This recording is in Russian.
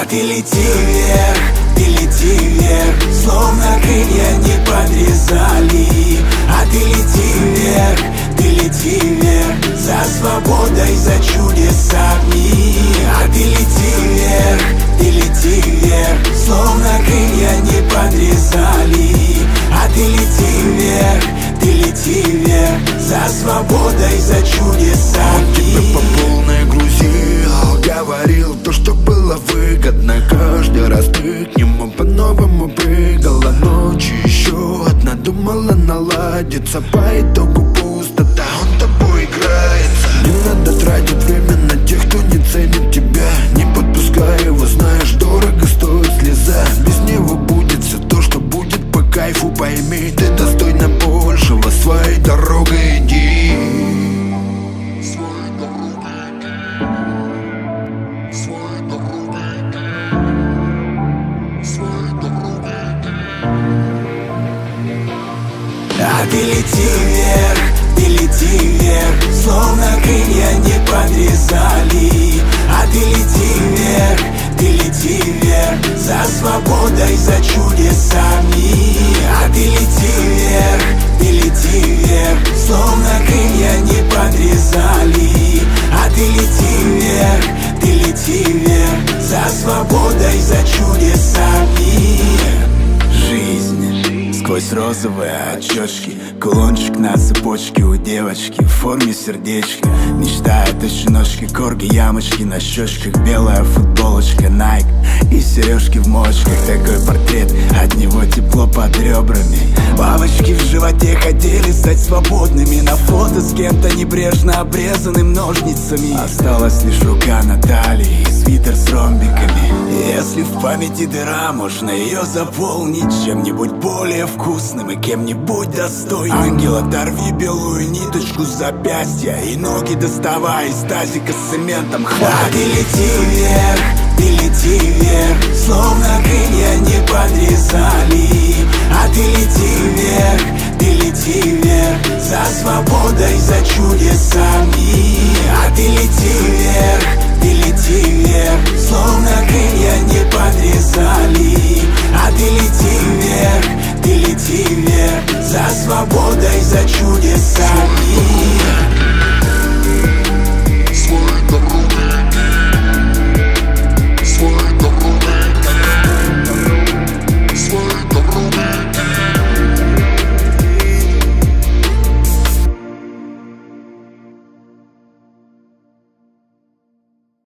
ты лети вверх, ты лети вверх, словно крылья не подрезали. А ты лети вверх, ты лети вверх, за свободой, за чудесами. А ты лети вверх, ты лети вверх, словно крылья не подрезали. А ты лети вверх, ты лети вверх, за свободой, за чудесами. Тебя по полной грузил, говорил то, что было выгодно. Каждый раз ты к нему по-новому прыгала. Ночью еще одна думала наладиться, по итогу пустота, он тобой играется. Не надо тратить время на тех, кто не ценит тебя. Не подпускай его, знаешь, дорого стоит слеза. Без него будет все то, что будет по кайфу. Пойми, ты достойна большего, своей дорогой иди. А ты лети вверх, ты лети вверх, словно крылья не подрезали. А ты лети вверх, ты лети вверх, за свободой, за чудесами. А ты лети вверх, ты лети вверх, словно крылья не подрезали. А ты лети вверх, ты лети вверх, за свободой, за чудесами. Жизнь сквозь розовые очечки, кулончик на цепочке у девочки в форме сердечка. Мечтает о щеночке, корги, ямочки на щечках, белая футболочка Nike и сережки в мочках. Такой портрет, от него тепло под ребрами. Бабочки в животе хотели стать свободными. На фото с кем-то небрежно обрезанным ножницами. Осталась лишь рука на талии и свитер с ромбиками. Если в памяти дыра, можно ее заполнить чем-нибудь более вкусным и кем-нибудь достойным. Ангел, оторви белую ниточку с запястья и ноги доставай из тазика с цементом. Хватит. А ты лети вверх, ты лети вверх, словно крылья